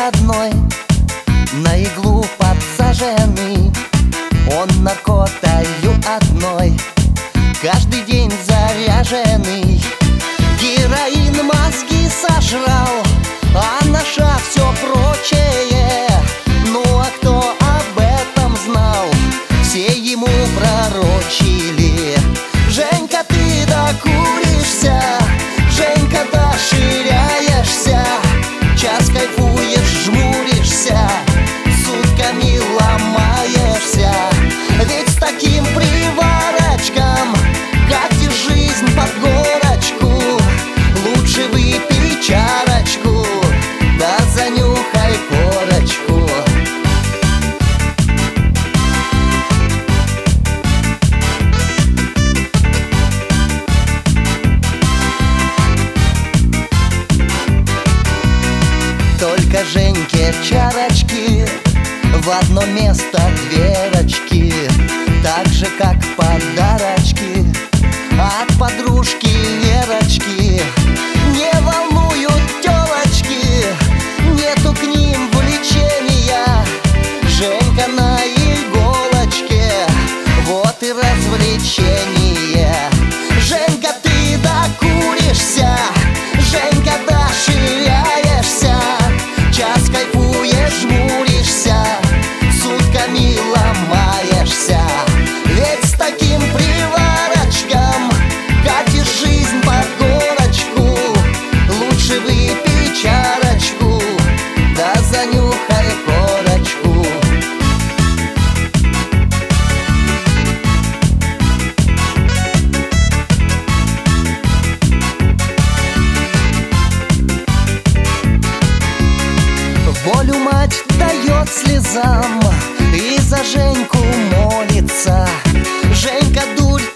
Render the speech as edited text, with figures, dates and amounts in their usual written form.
одной, на иглу подсаженный. Он наркотою одной, каждый день заряженный. Героин мозги сожрал, а наша все прочее. Ну а кто об этом знал, все ему пророчили. Женька, ты докуришься, Женька, доширяешься, час кайфуешь, жмуришься, сутками ломаешься. Ведь с таким приварочком катишь жизнь под горочку. Лучше выпей чарочку, да занюхай корочку. Только Женьке чарочки в одно место дверочки, так же как подарочки от подружки Верочки. Не волнуют тёлочки, нету к ним влечения. Женька на иголочке, вот и развлечение. Женька, ты докуришься, Женька, доширяешься, час кайфуешь, жмуришься, сутками ломаешься. Ведь с таким приварочком катишь жизнь под горочку. Лучше выпей чарочку, да занюхай корочку. Волю мать дает слезам и за Женьку молится. Женька, дурь